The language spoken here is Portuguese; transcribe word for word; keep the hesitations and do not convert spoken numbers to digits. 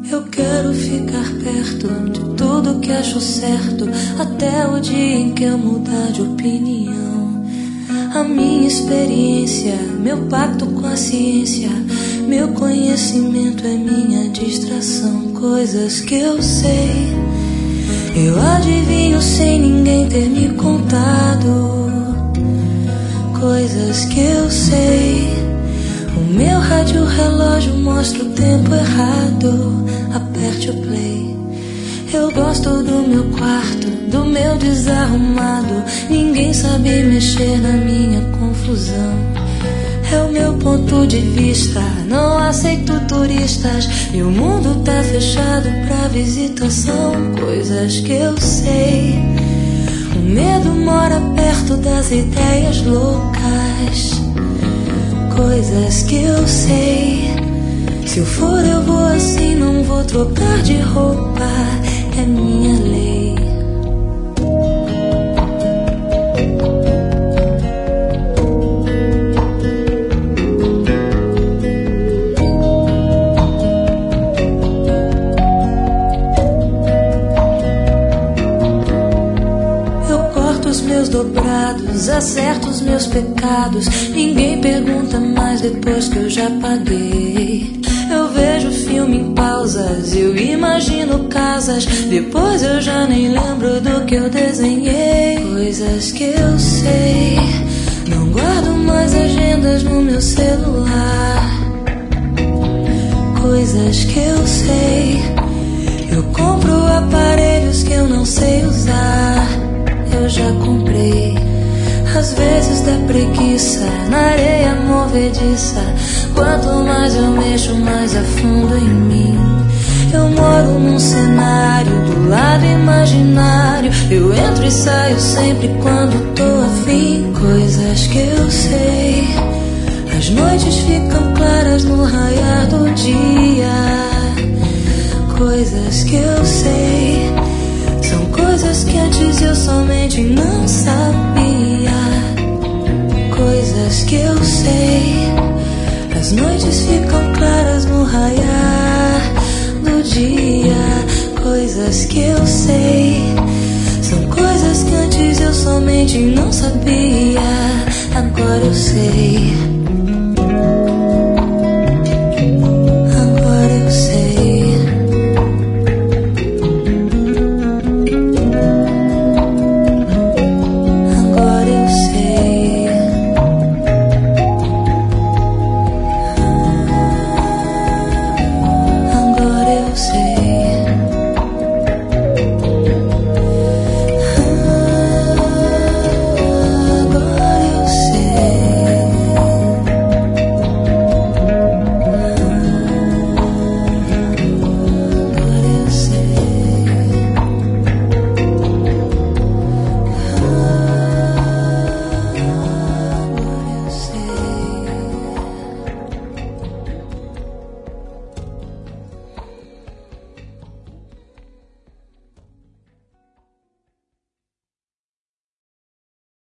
Eu quero ficar perto de tudo que acho certo, até o dia em que eu mudar de opinião. A minha experiência, meu pacto com a ciência, meu conhecimento é minha distração. Coisas que eu sei, eu adivinho sem ninguém ter me contado. Coisas que eu sei, o meu rádio relógio mostra o tempo errado. Aperte o play. Eu gosto do meu quarto, do meu desarrumado. Ninguém sabe mexer na minha confusão. É o meu ponto de vista, não aceito turistas. E o mundo tá fechado pra visitação. Coisas que eu sei, o medo mora perto das ideias loucas. Coisas que eu sei, se eu for eu vou assim, não vou trocar de roupa. É minha lei. Eu corto os meus dobrados, acerto os meus pecados. Ninguém pergunta mais depois que eu já paguei. Eu vejo filme em pausas, eu imagino casas. Depois eu já nem lembro do que eu desenhei. Coisas que eu sei, não guardo mais agendas no meu celular. Coisas que eu sei, eu compro aparelhos que eu não sei usar. Eu já comprei. Às vezes dá preguiça na areia movediça. Quanto mais eu mexo, mais afundo em mim. Eu moro num cenário do lado imaginário. Eu entro e saio sempre quando tô afim. Coisas que eu sei, as noites ficam claras no raiar do dia. Coisas que eu sei, são coisas que antes eu somente não sabia. Coisas que eu sei, as noites ficam claras no raiar do dia. Coisas que eu sei, são coisas que antes eu somente não sabia. Agora eu sei.